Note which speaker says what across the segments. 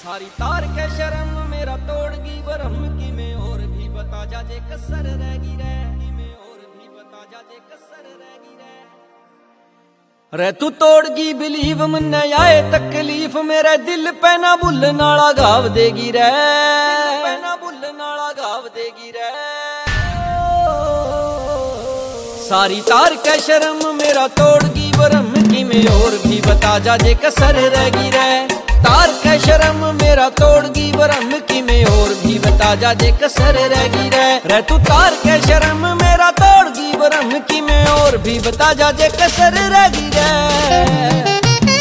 Speaker 1: सारी तार के शर्म मेरा तोड़गी बरम की में और भी बता जा जे कसर रहेगी रे की में और भी बता जा जे कसर रहेगी रे तू तोड़गी बिलीव मन आए तकलीफ मेरे दिल पे ना भुल नाला गाव देगी रे पे ना भुल नाला गाव देगी रे सारी तार के शर्म मेरा तोड़गी बरम की में और भी बता जा जे कसर रहेगी रे तार के शर्म मेरा तोड़गी बरम की में और भी बता जा जे कसर रहेगी रे तू तार के शर्म मेरा तोड़गी बरम की में और भी बता जा जे कसर रहेगी रे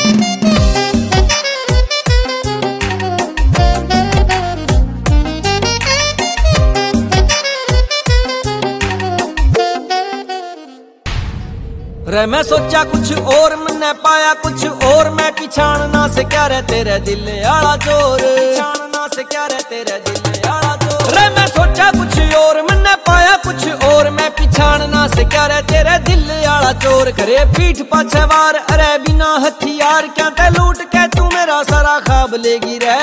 Speaker 1: मैं सोचा कुछ और मैंने पाया कुछ और मैं पिछाड़ना से क्या रे तेरे दिल आला जोर पिछाड़ना से क्या रे तेरे दिल आला जोर मैं सोचा कुछ और मैंने पाया कुछ और मैं पिछाड़ना से क्या रे तेरे दिल आला चोर करे पीठ पाछे वार अरे बिना हथियार क्या ते लूट के तू मेरा सारा ख्वाब लेगी रे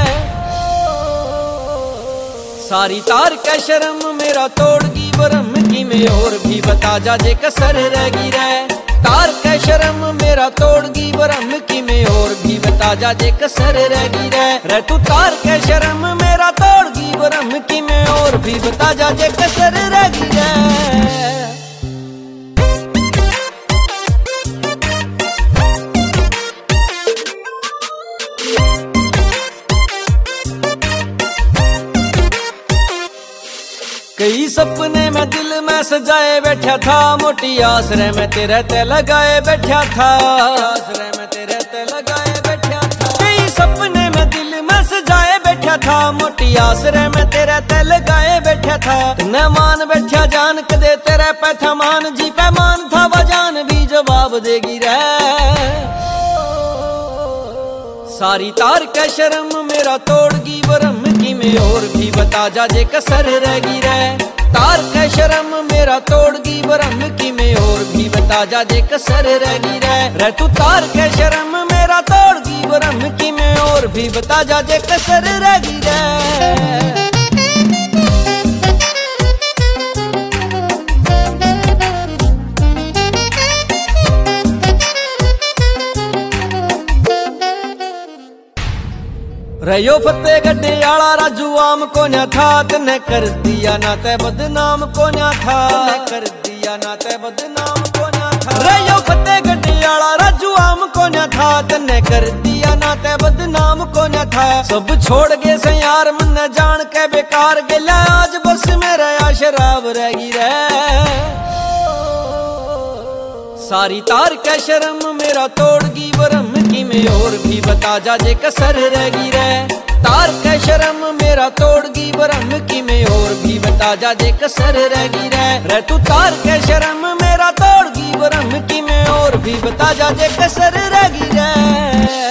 Speaker 1: सारी तार के शर्म मेरा तोड़गी बरम की में और भी बता जा जे कसर रहेगी रे तार के शर्म मेरा तोड़गी बरम की में और भी बता जा जे कसर रहेगी रे तू तार के शर्म मेरा तोड़गी बरम की में और भी बता जा जे कसर रहेगी रे कई सपने में दिल में सजाए बैठा था मोटी आसरे में तेरे ते लगाए बैठा था आसरे में तेरे ते लगाए बैठा था कई सपने में दिल में सजाए बैठा था मोटी आसरे में तेरे ते लगाए बैठा था न मान बैठा जान कदे तेरे पैठा मान जी पैमान था वजान भी जवाब देगी रे सारी तार के शर्म मेरा तोड़गी बरम की में और भी बता जा जे कसर रहेगी रे तार के शर्म मेरा तोड़गी बरम की में और भी बता जा जे कसर रहेगी रे तू तार के शर्म मेरा तोड़गी बरम की में और भी बता जा जे कसर रहेगी रे रयो फतेह गड्ढे आला राजू आम को न था तने कर दिया ना ते बदनाम को न था कर दिया ना ते बदनाम को न था रयो फतेह गड्ढे आला राजू आम को न था तने कर दिया ना ते बदनाम को न था सब छोड़ गए से यार मन जान के बेकार गेला आज बस मेरा या शराब रहेगी रे सारी तार के शर्म मेरा तोड़गी बरम की में और भी बता जा जे कसर रहेगी रे तार के शर्म मेरा तोड़गी बरम की में और भी बता जा जे कसर रहेगी रे तू तार के शर्म मेरा तोड़गी बरम की में और भी बता जा जे कसर रहेगी रे